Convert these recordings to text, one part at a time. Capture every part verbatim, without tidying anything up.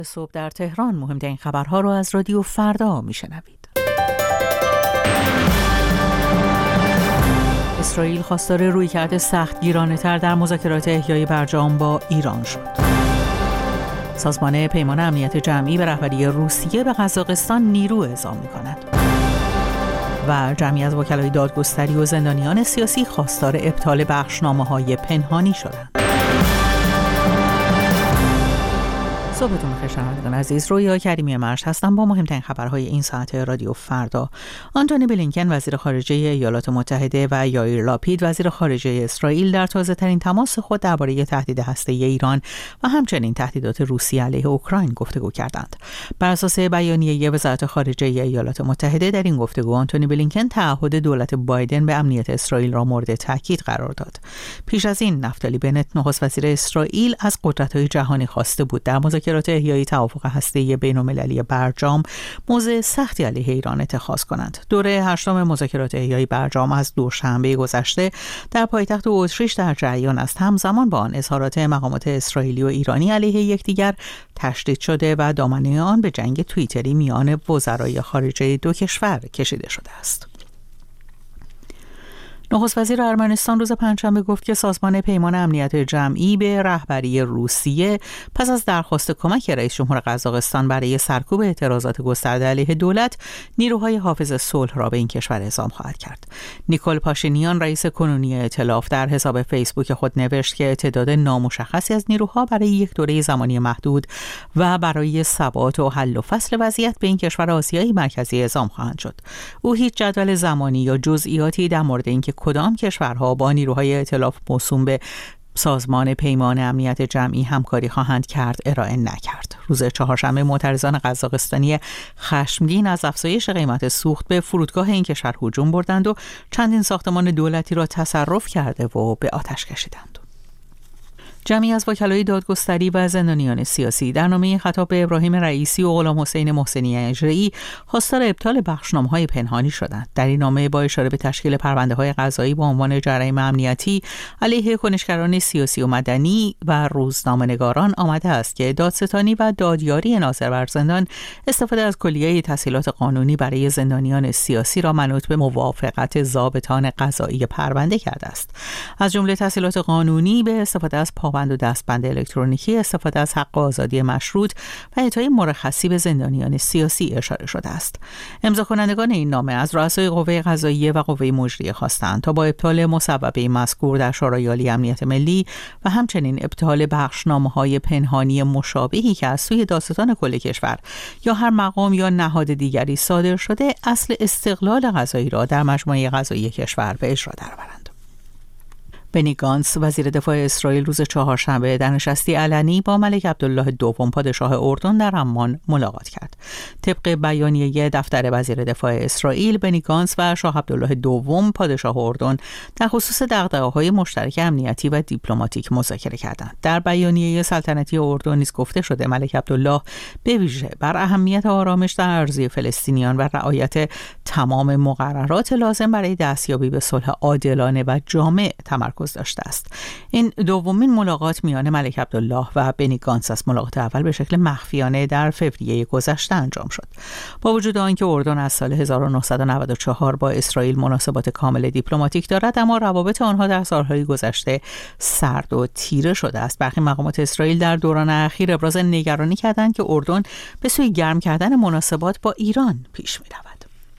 صبح در تهران مهمترین خبرها رو از رادیو فردا میشنوید. اسرائیل خواستار رویکرد سختگیرانه‌تر در مذاکرات احیای برجام با ایران شد. سازمان پیمان امنیت جمعی به رهبری روسیه به قزاقستان نیرو اعزام می‌کند. و جمعی از وکلای دادگستری و زندانیان سیاسی خواستار ابطال بخشنامه‌های پنهانی شدند. صبحتون بخیر شنوندگان عزیز، رویا کریمی مرش هستم با مهمترین خبرهای این ساعت رادیو فردا. آنتونی بلینکن وزیر خارجه ایالات متحده و یائیر لاپید وزیر خارجه اسرائیل در تازه‌ترین تماس خود درباره تهدید هسته‌ای ایران و همچنین تهدیدات روسیه علیه اوکراین گفتگو کردند. بر اساس بیانیه وزارت خارجه ایالات متحده در این گفتگو آنتونی بلینکن تعهد دولت بایدن به امنیت اسرائیل را مورد تاکید قرار داد. پیش از این نفتالی بنت نخست وزیر اسرائیل از قدرت‌های جهانی خواسته بود در مذاکرات احیای توافق هسته‌ای بین‌المللی برجام موضع سختی علیه ایران اتخاذ کنند. دوره هشتم مذاکرات احیای برجام از دوشنبه گذشته در پایتخت اتریش در جریان است. همزمان با آن اظهارات مقامات اسرائیلی و ایرانی علیه یکدیگر تشدید شده و دامنه آن به جنگ توییتری میان وزرای خارجه دو کشور کشیده شده است. نخست وزیر ارمنستان روز پنجشنبه گفت که سازمان پیمان امنیت جمعی به رهبری روسیه پس از درخواست کمک رئیس جمهور قزاقستان برای سرکوب اعتراضات گسترده علیه دولت نیروهای حافظ صلح را به این کشور اعزام خواهد کرد. نیکول پاشینیان رئیس کنونی ائتلاف در حساب فیسبوک خود نوشت که تعداد نامشخصی از نیروها برای یک دوره زمانی محدود و برای ثبات و حل و فصل وضعیت به این کشور آسیایی مرکزی اعزام خواهند شد. او هیچ جدول زمانی یا جزئیاتی در مورد اینکه کدام کشورها با نیروهای ائتلاف موسوم به سازمان پیمان امنیت جمعی همکاری خواهند کرد ارائه نکرد. روز چهارشنبه معترضان قزاقستانی خشمگین از افزایش قیمت سوخت به فرودگاه این کشور هجوم بردند و چندین ساختمان دولتی را تصرف کرده و به آتش کشیدند. جمعی از وکلای دادگستری و زندانیان سیاسی در نامه خطاب به ابراهیم رئیسی و غلام حسین محسنی اجرایی خواستار ابطال بخشنامه‌های پنهانی شدند. در این نامه با اشاره به تشکیل پرونده‌های قضایی با عنوان جرایم امنیتی علیه کنشگران سیاسی و مدنی و روزنامه‌نگاران آمده است که دادستانی و دادیاری ناظر بر زندان استفاده از کلیه تسهیلات قانونی برای زندانیان سیاسی را منوط به موافقت ضابطان قضایی پرونده کرده است. از جمله تسهیلات قانونی به استفاده از پابند و دستبند الکترونیکی، استفاده از حق آزادی مشروط و اعطای مرخصی به زندانیان سیاسی اشاره شده است. امضا کنندگان این نامه از رؤسای قوه قضاییه و قوه مجریه خواستند تا با ابطال مصوبه مذکور در شورای عالی امنیت ملی و همچنین ابطال بخشنامه‌های پنهانی مشابهی که از سوی دادستان کل کشور یا هر مقام یا نهاد دیگری صادر شده اصل استقلال قضایی را در مجموعه قضایی کشور به اجرا درآورند. بنی گانتس وزیر دفاع اسرائیل روز چهارشنبه در نشستی علنی با ملک عبدالله دوم پادشاه اردن در عمان ملاقات کرد. طبق بیانیه دفتر وزیر دفاع اسرائیل، بنی گانتس و شاه عبدالله دوم پادشاه اردن در خصوص دغدغه‌های مشترک امنیتی و دیپلماتیک مذاکره کردند. در بیانیه سلطنتی اردن نیز گفته شده ملک عبدالله به ویژه بر اهمیت آرامش در اراضی فلسطینیان و رعایت تمام مقررات لازم برای دستیابی به صلح عادلانه و جامع تمرکز داشته است. این دومین ملاقات میان ملک عبدالله و بنی گانتس از ملاقات اول به شکل مخفیانه در فوریه گذشته انجام شد. با وجود آنکه اردن از سال هزار و نهصد و نود و چهار با اسرائیل مناسبات کامل دیپلماتیک دارد، اما روابط آنها در سالهای گذشته سرد و تیره شده است. برخی مقامات اسرائیل در دوران اخیر ابراز نگرانی کردند که اردن به سوی گرم کردن مناسبات با ایران پیش می‌رود.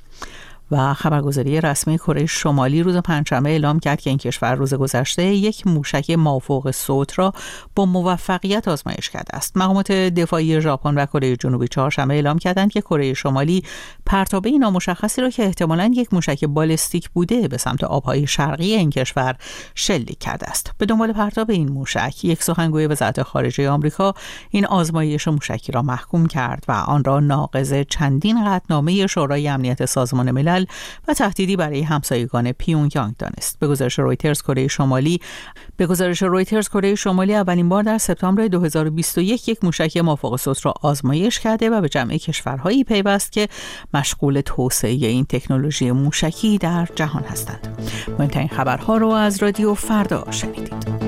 و خبرگزاری رسمی کره شمالی روز پنجشنبه اعلام کرد که این کشور روز گذشته یک موشک مافوق صوت را با موفقیت آزمایش کرده است. مقامات دفاعی ژاپن و کره جنوبی چهارشنبه اعلام کردند که کره شمالی پرتابه نامشخصی را که احتمالاً یک موشک بالستیک بوده به سمت آبهای شرقی این کشور شلیک کرده است. به دنبال پرتاب این موشک، یک سخنگوی وزارت خارجه آمریکا این آزمایش موشکی را محکوم کرد و آن را ناقض چندین قطعنامه شورای امنیت سازمان ملل و تهدیدی برای همسایگان پیونگیانگ دانست. به گزارش رویترز کره شمالی به گزارش رویترز کره شمالی اولین بار در سپتامبر دو هزار و بیست و یک یک موشک مافوق صوت را آزمایش کرده و به جمع کشورهایی پیوست که مشغول توسعه این تکنولوژی موشکی در جهان هستند. مهمترین خبرها رو از رادیو فردا شنیدید.